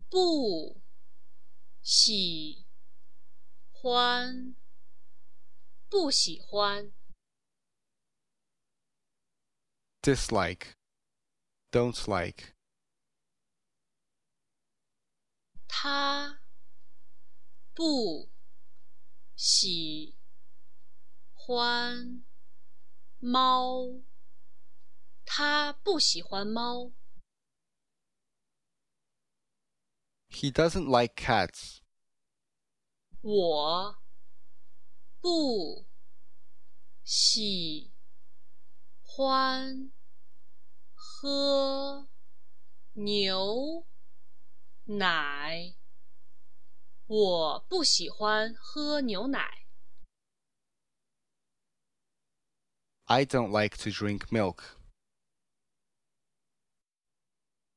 不喜欢，不喜欢。 dislike, don't like, 他不喜欢猫，他不喜欢猫。 he doesn't like cats, 我不喜欢喝牛奶，我不喜欢喝牛奶。 I don't like to drink milk.